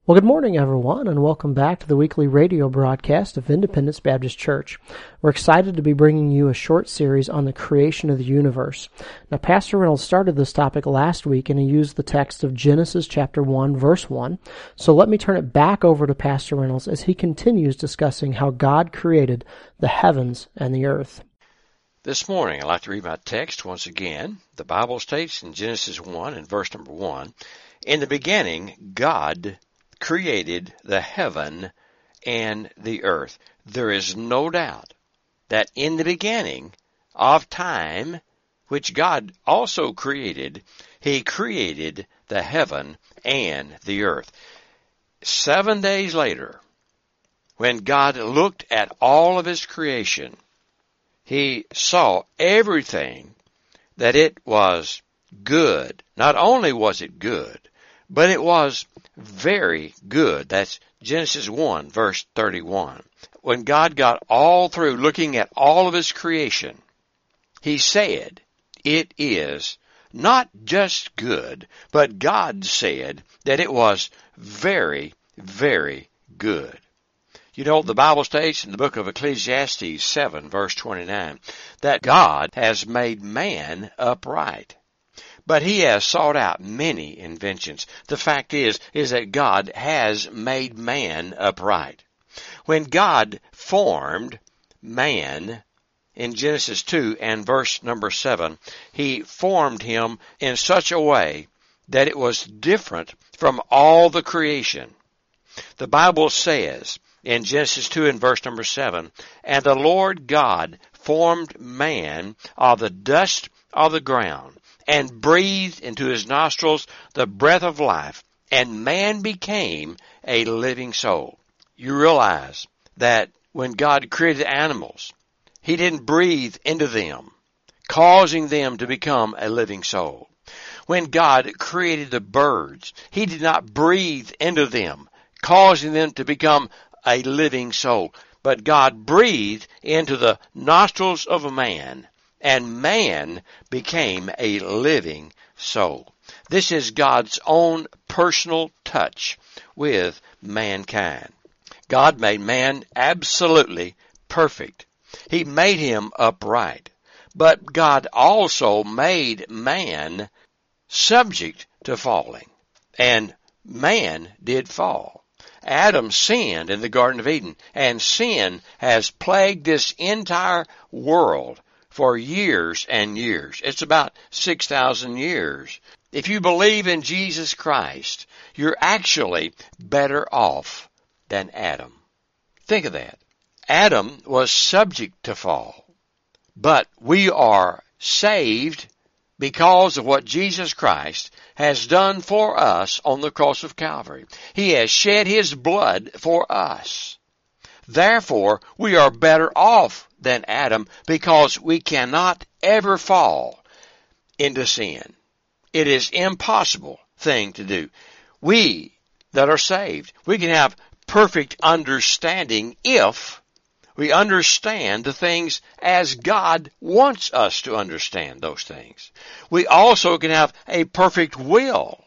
Well, good morning, everyone, and welcome back to the weekly radio broadcast of Independence Baptist Church. We're excited to be bringing you a short series on the creation of the universe. Now, Pastor Reynolds started this topic last week, and he used the text of Genesis chapter 1, verse 1. So let me turn it back over to Pastor Reynolds as he continues discussing how God created the heavens and the earth. This morning, I'd like to read my text once again. The Bible states in Genesis 1 and verse number 1, "In the beginning, God created the heaven and the earth." There is no doubt that in the beginning of time, which God also created, He created the heaven and the earth. 7 days later, when God looked at all of His creation, He saw everything that it was good. Not only was it good, but it was very good. That's Genesis 1, verse 31. When God got all through looking at all of His creation, He said, it is not just good, but God said that it was very, very good. You know, the Bible states in the book of Ecclesiastes 7, verse 29, that God has made man upright, but He has sought out many inventions. The fact is that God has made man upright. When God formed man in Genesis 2 and verse number 7, He formed him in such a way that it was different from all the creation. The Bible says in Genesis 2 and verse number 7, "And the Lord God formed man of the dust of the ground, and breathed into his nostrils the breath of life, and man became a living soul." You realize that when God created animals, He didn't breathe into them, causing them to become a living soul. When God created the birds, He did not breathe into them, causing them to become a living soul. But God breathed into the nostrils of a man, and man became a living soul. This is God's own personal touch with mankind. God made man absolutely perfect. He made him upright. But God also made man subject to falling. And man did fall. Adam sinned in the Garden of Eden, and sin has plagued this entire world for years and years. It's about 6,000 years. If you believe in Jesus Christ, you're actually better off than Adam. Think of that. Adam was subject to fall, but we are saved because of what Jesus Christ has done for us on the cross of Calvary. He has shed His blood for us. Therefore, we are better off than Adam because we cannot ever fall into sin. It is an impossible thing to do. We that are saved, we can have perfect understanding if we understand the things as God wants us to understand those things. We also can have a perfect will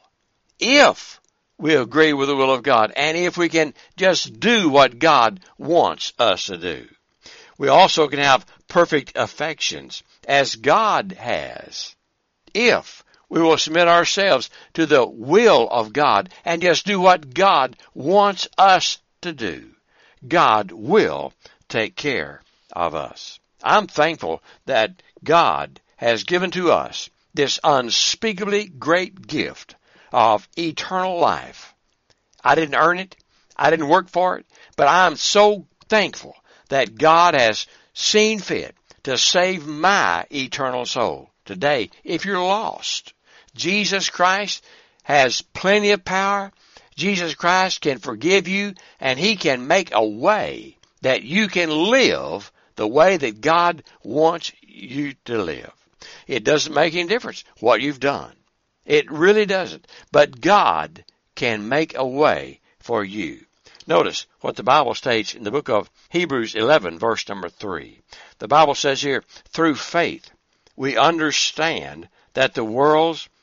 if we agree with the will of God, and if we can just do what God wants us to do. We also can have perfect affections as God has, if we will submit ourselves to the will of God and just do what God wants us to do. God will take care of us. I'm thankful that God has given to us this unspeakably great gift of eternal life. I didn't earn it. I didn't work for it. But I'm so thankful that God has seen fit to save my eternal soul. Today, if you're lost, Jesus Christ has plenty of power. Jesus Christ can forgive you, and He can make a way that you can live the way that God wants you to live. It doesn't make any difference what you've done. It really doesn't. But God can make a way for you. Notice what the Bible states in the book of Hebrews 11, verse number 3. The Bible says here, "Through faith we understand that the worlds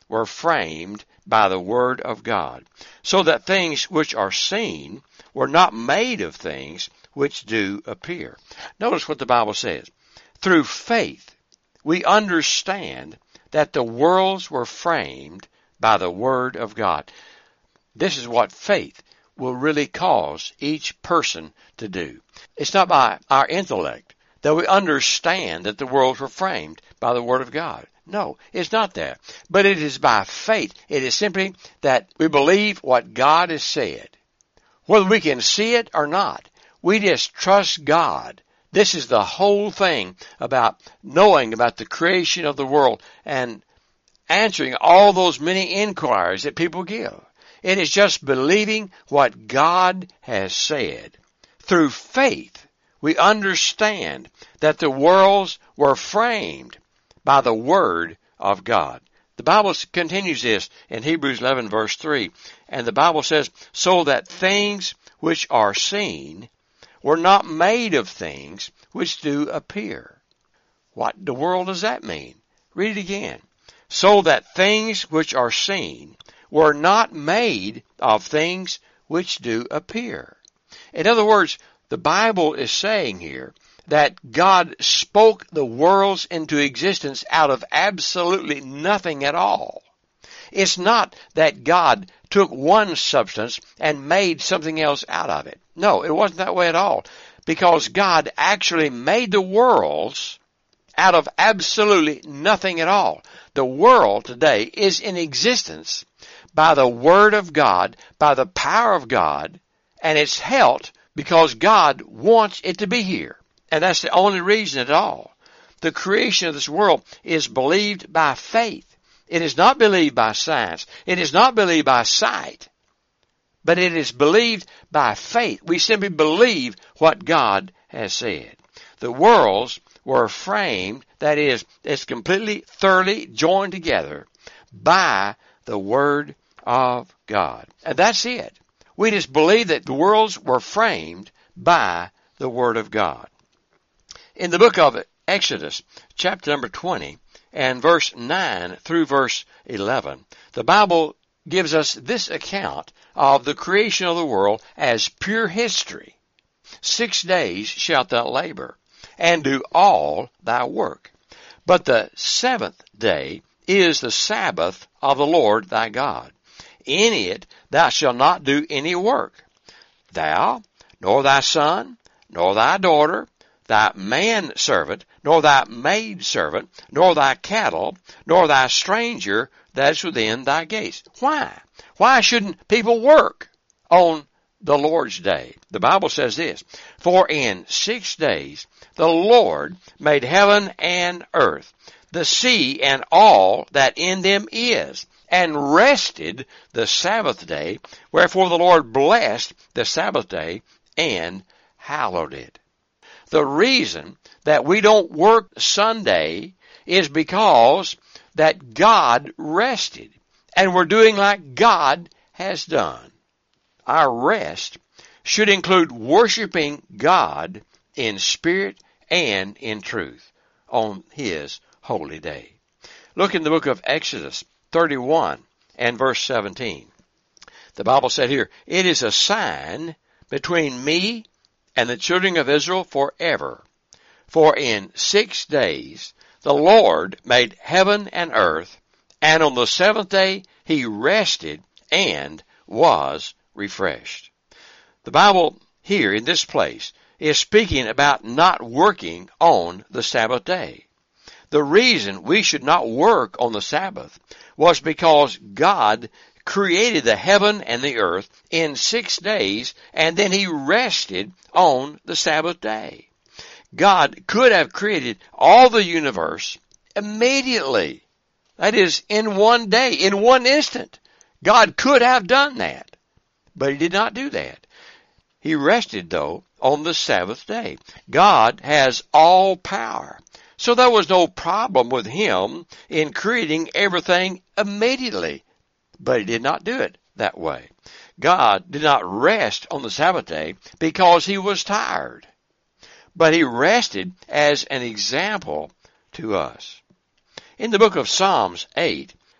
were framed by the Word of God, so that things which are seen were not made of things which do appear. Notice what the Bible says. Through faith, we understand that the worlds were framed by the Word of God. This is what faith will really cause each person to do. It's not by our intellect that we understand that the worlds were framed by the Word of God. No, it's not that. But it is by faith. It is simply that we believe what God has said. Whether we can see it or not, we just trust God. This is the whole thing about knowing about the creation of the world and answering all those many inquiries that people give. It is just believing what God has said. Through faith, we understand that the worlds were framed by the Word of God. The Bible continues this in Hebrews 11 verse 3, and the Bible says, so that things which are seen were not made of things which do appear. What in the world does that mean? Read it again. So that things which are seen were not made of things which do appear. In other words, the Bible is saying here that God spoke the worlds into existence out of absolutely nothing at all. It's not that God took one substance and made something else out of it. No, it wasn't that way at all. Because God actually made the worlds out of absolutely nothing at all. The world today is in existence by the Word of God, by the power of God, and it's held because God wants it to be here. And that's the only reason at all. The creation of this world is believed by faith. It is not believed by science. It is not believed by sight. But it is believed by faith. We simply believe what God has said. The worlds were framed, that is, it's completely, thoroughly joined together by the Word of God. And that's it. We just believe that the worlds were framed by the Word of God. In the book of Exodus, chapter number 20, and verse 9 through verse 11, the Bible gives us this account of the creation of the world as pure history. 6 days shalt thou labor, and do all thy work. But the seventh day is the Sabbath of the Lord thy God. In it thou shalt not do any work, thou, nor thy son, nor thy daughter, thy manservant, nor thy maidservant, nor thy cattle, nor thy stranger that is within thy gates. Why? Why shouldn't people work on the Lord's day? The Bible says this, for in 6 days the Lord made heaven and earth, the sea and all that in them is, and rested the Sabbath day. Wherefore the Lord blessed the Sabbath day and hallowed it. The reason that we don't work Sunday is because that God rested, and we're doing like God has done. Our rest should include worshiping God in spirit and in truth on His holy day. Look in the book of Exodus 31 and verse 17. The Bible said here, it is a sign between me and the children of Israel forever. For in 6 days the Lord made heaven and earth, and on the seventh day He rested and was refreshed. The Bible here in this place is speaking about not working on the Sabbath day. The reason we should not work on the Sabbath was because God created the heaven and the earth in 6 days, and then He rested on the Sabbath day. God could have created all the universe immediately. That is, in one day, in one instant. God could have done that, but He did not do that. He rested, though, on the Sabbath day. God has all power. So there was no problem with Him in creating everything immediately. But He did not do it that way. God did not rest on the Sabbath day because He was tired. But He rested as an example to us. In the book of Psalms 8,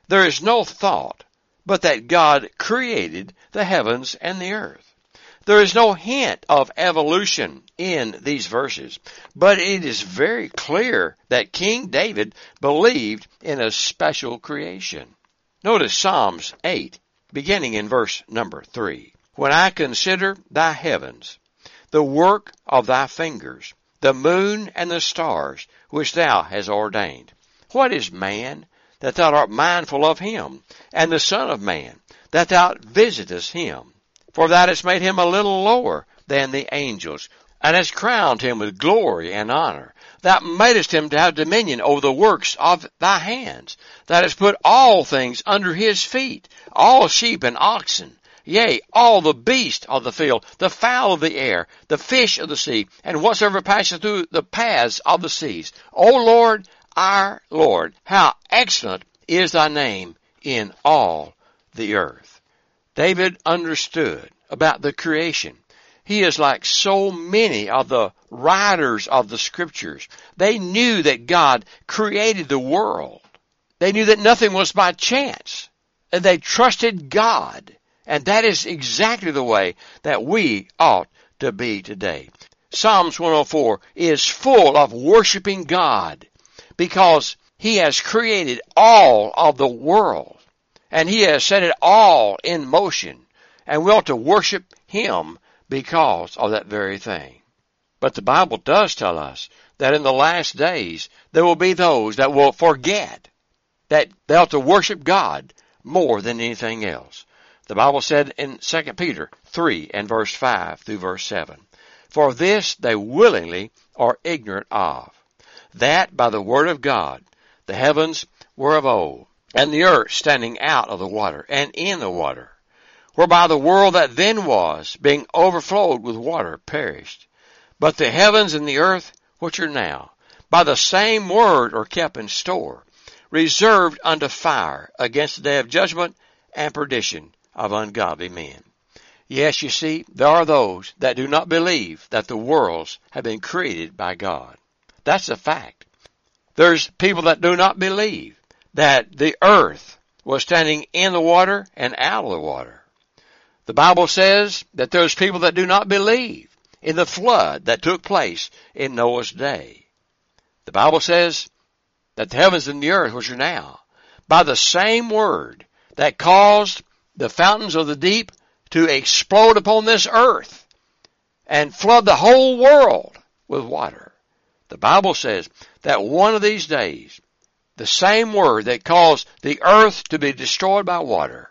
There is no thought but that God created the heavens and the earth. There is no hint of evolution in these verses, but it is very clear that King David believed in a special creation. Notice Psalms 8, beginning in verse number 3. When I consider thy heavens, the work of thy fingers, the moon and the stars which thou hast ordained. What is man, that thou art mindful of him, and the Son of Man, that thou visitest him? For thou hast made him a little lower than the angels, and hast crowned him with glory and honor. Thou madest him to have dominion over the works of thy hands. Thou hast put all things under his feet, all sheep and oxen, yea, all the beasts of the field, the fowl of the air, the fish of the sea, and whatsoever passeth through the paths of the seas. O Lord, our Lord, how excellent is thy name in all the earth. David understood about the creation. He is like so many of the writers of the scriptures. They knew that God created the world. They knew that nothing was by chance. And they trusted God. And that is exactly the way that we ought to be today. Psalms 104 is full of worshiping God because He has created all of the world and He has set it all in motion, and we ought to worship Him because of that very thing. But the Bible does tell us that in the last days there will be those that will forget that they ought to worship God more than anything else. The Bible said in 2 Peter 3 and verse 5 through verse 7, For this they willingly are ignorant of, that by the word of God the heavens were of old, and the earth standing out of the water and in the water, whereby the world that then was, being overflowed with water, perished. But the heavens and the earth, which are now, by the same word are kept in store, reserved unto fire against the day of judgment and perdition of ungodly men. Yes, you see, there are those that do not believe that the worlds have been created by God. That's a fact. There's people that do not believe that the earth was standing in the water and out of the water. The Bible says that there's people that do not believe in the flood that took place in Noah's day. The Bible says that the heavens and the earth, which are now, by the same word that caused the fountains of the deep to explode upon this earth and flood the whole world with water. The Bible says that one of these days, the same word that caused the earth to be destroyed by water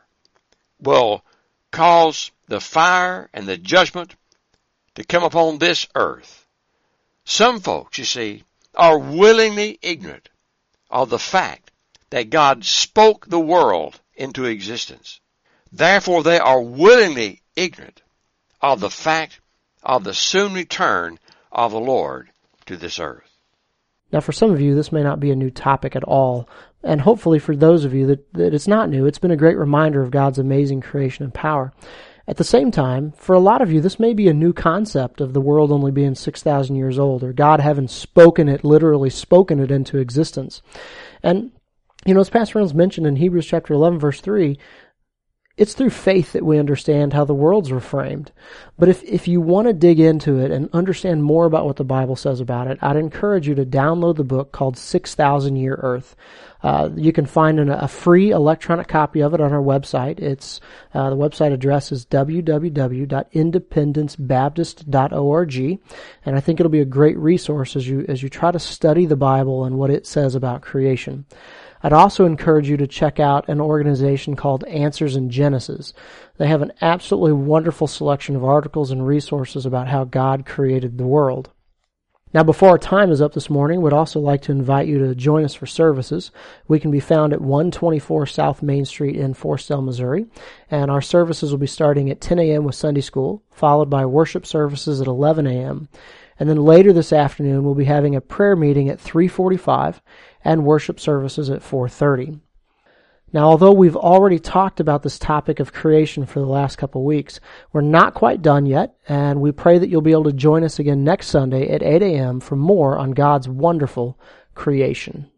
will cause the fire and the judgment to come upon this earth. Some folks, you see, are willingly ignorant of the fact that God spoke the world into existence. Therefore, they are willingly ignorant of the fact of the soon return of the Lord to this earth. Now, for some of you, this may not be a new topic at all, and hopefully for those of you that it's not new, it's been a great reminder of God's amazing creation and power. At the same time, for a lot of you, this may be a new concept of the world only being 6,000 years old, or God having spoken it, literally spoken it into existence. And, as Pastor Reynolds mentioned in Hebrews chapter 11, verse 3, it's through faith that we understand how the worlds were framed. But if you want to dig into it and understand more about what the Bible says about it, I'd encourage you to download the book called 6,000 Year Earth. You can find a free electronic copy of it on our website. It's the website address is www.independencebaptist.org, and I think it'll be a great resource as you try to study the Bible and what it says about creation. I'd also encourage you to check out an organization called Answers in Genesis. They have an absolutely wonderful selection of articles and resources about how God created the world. Now, before our time is up this morning, we'd also like to invite you to join us for services. We can be found at 124 South Main Street in Forestell, Missouri, and our services will be starting at 10 a.m. with Sunday school, followed by worship services at 11 a.m., and then later this afternoon, we'll be having a prayer meeting at 3:45 and worship services at 4:30. Now, although we've already talked about this topic of creation for the last couple of weeks, we're not quite done yet, and we pray that you'll be able to join us again next Sunday at 8 a.m. for more on God's wonderful creation.